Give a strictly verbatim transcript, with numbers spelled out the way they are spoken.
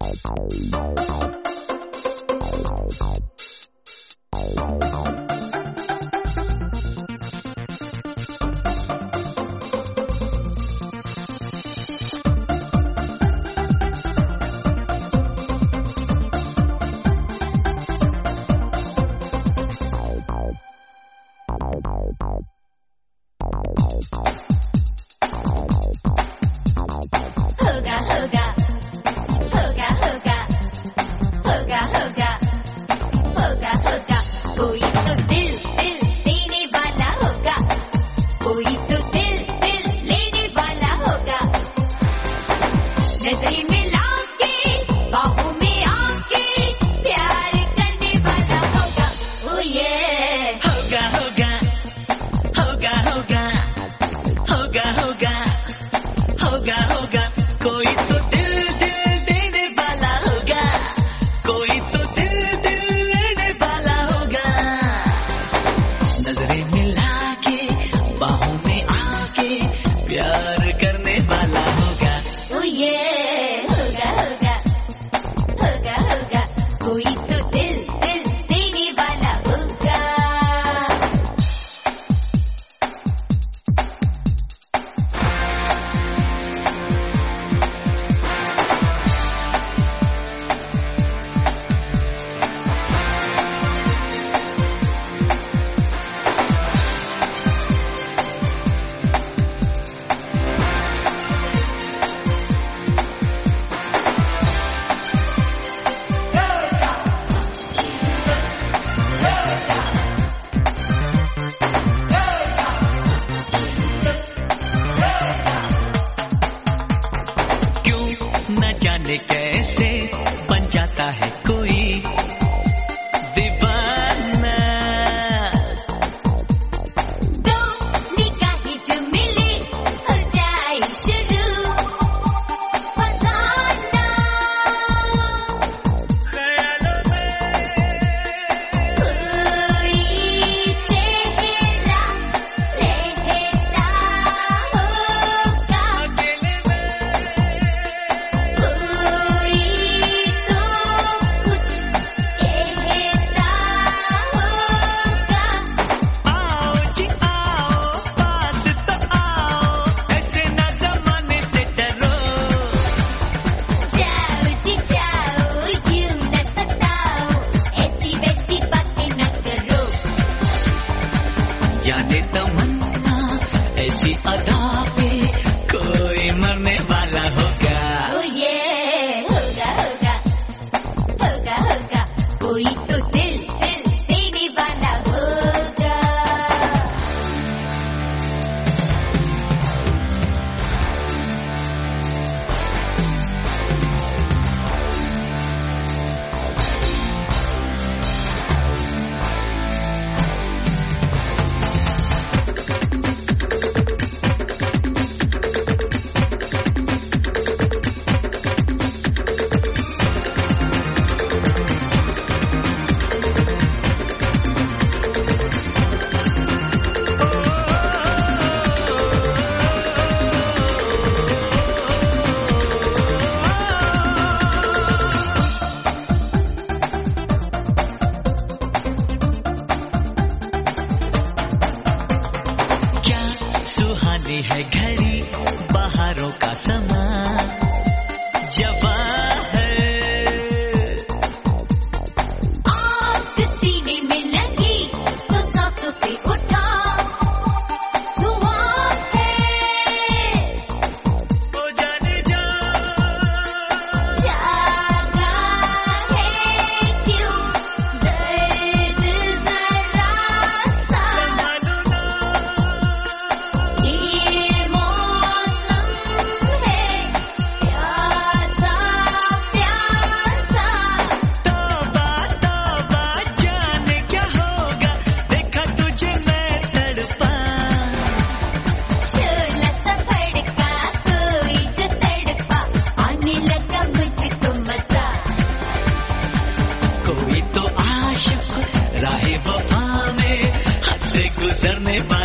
है घड़ी बहारों का समा जवा है आग सीने में लगी तो सांसों से उठा धुआं है वो जाने जा जागा है क्यों दर्द जरा सा संभालो ना ये मौसम है प्यासा प्यासा तौबा तौबा जाने क्या होगा देखा तुझे मैं तड़पा शोला सा भड़का कोई जो तड़पा आने लगा मुझको मजा कोई तो आशिक राहे वफा में हद से गुजरने वाला